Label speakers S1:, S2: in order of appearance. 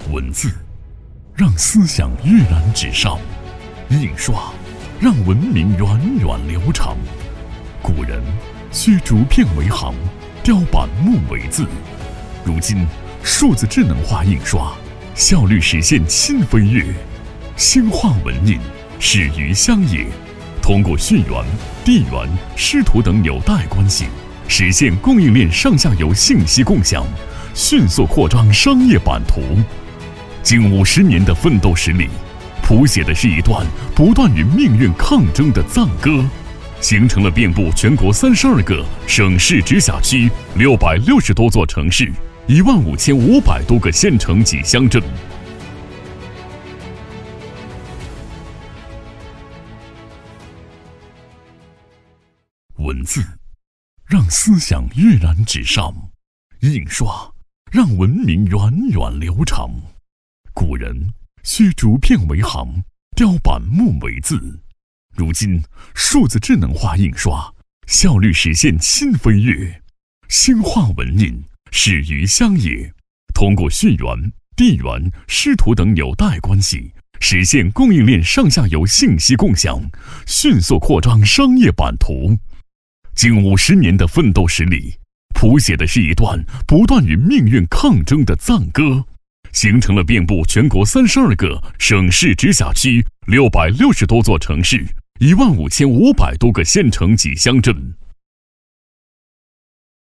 S1: 文字让思想跃然纸上，印刷让文明源远流长。古人需竹片为行，雕版木为字。如今数字智能化印刷，效率实现新飞跃。兴化文印始于乡野，通过血缘、地缘、师徒等纽带关系，实现供应链上下游信息共享，迅速扩张商业版图。近50年的奋斗史里，谱写的是一段不断与命运抗争的赞歌，形成了遍布全国32个省市直辖区、660多座城市、15500多个县城及乡镇。文字让思想跃然纸上，印刷让文明源远流长。古人需竹片为行，雕版木为字。如今数字智能化印刷，效率实现新飞跃。兴化文印始于乡野，通过血缘、地缘、师徒等纽带关系，实现供应链上下游信息共享，迅速扩张商业版图。近50年的奋斗史里，谱写的是一段不断与命运抗争的赞歌，形成了遍布全国32个省市直辖区、660多座城市、15500多个县城及乡镇。